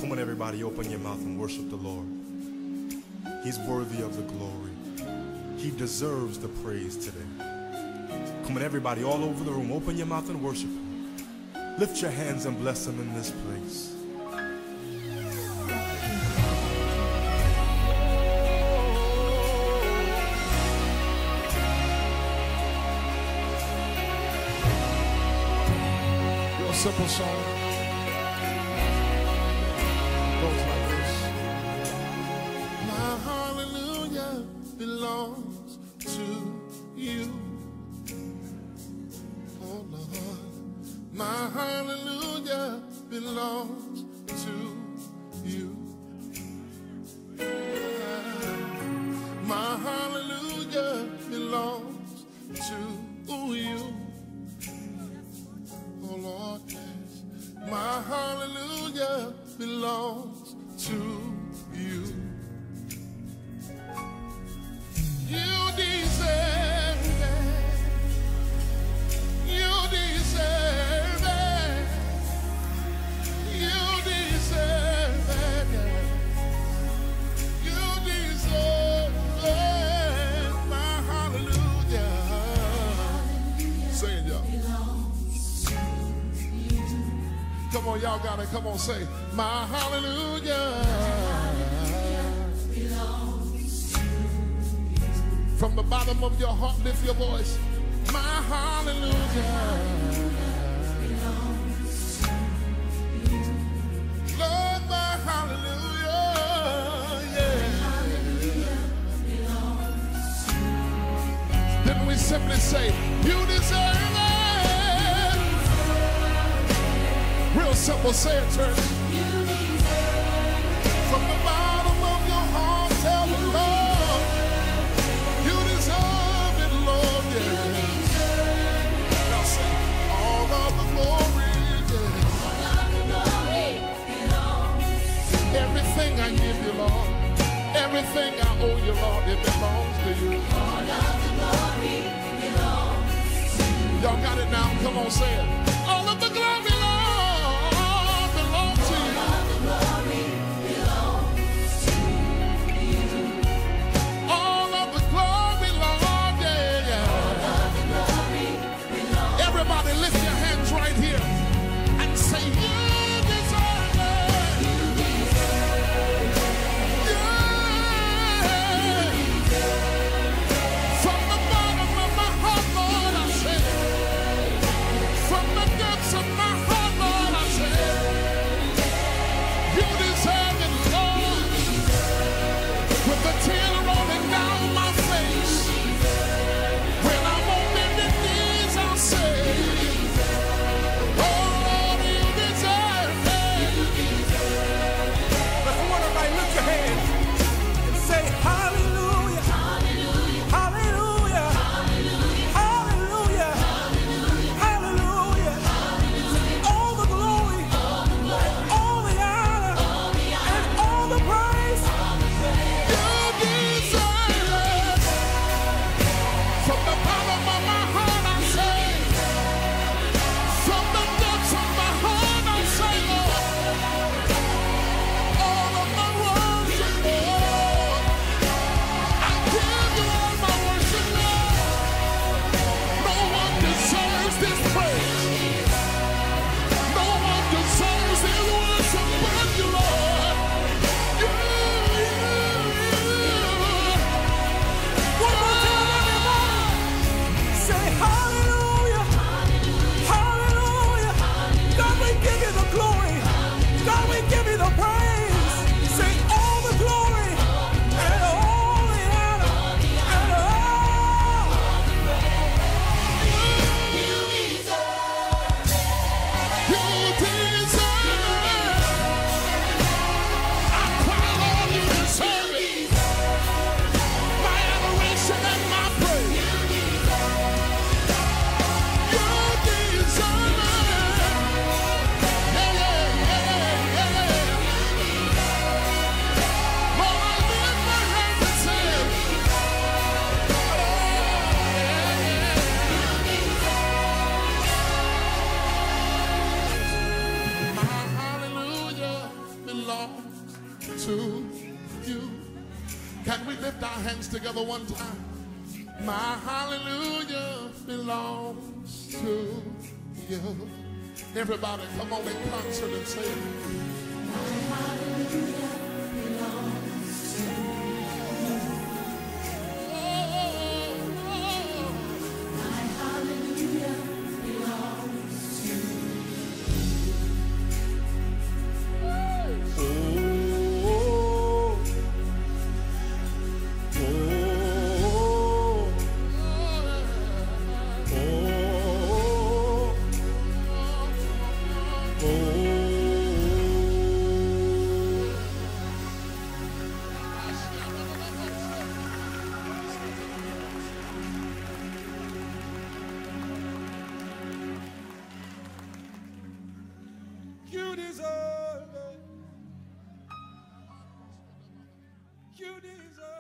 Come on, everybody, open your mouth and worship the Lord. He's worthy of the glory. He deserves the praise today. Come on, everybody, all over the room, open your mouth and worship Him. Lift your hands and bless Him in this place. Real simple song. It goes like this. My hallelujah belongs to you. Oh Lord, my hallelujah belongs to you. My hallelujah belongs to you. Oh Lord, yes, my hallelujah belongs to you. You deserve it. You deserve it. You deserve it. You deserve it. My hallelujah. Say it, y'all. Come on, y'all got it. Come on, say, my hallelujah. From the bottom of your heart, lift your voice. My hallelujah. Lord, my hallelujah. Yeah. Then we simply say, you deserve it. Real simple, say it, church. From the bottom of your heart, tell the Lord, you deserve it, Lord, yeah. Now say, all of the glory, yeah. Everything I give you, Lord, everything I owe you, Lord, it belongs to you. All of the glory belongs to you. Y'all got it now? Come on, say it. All of the glory, Lord, belongs to you. All of the glory belongs lift our hands together one time. My hallelujah belongs to you. Everybody, come on in concert and say it. My hallelujah belongs to you. My hallelujah belongs to you. You deserve it. You deserve it.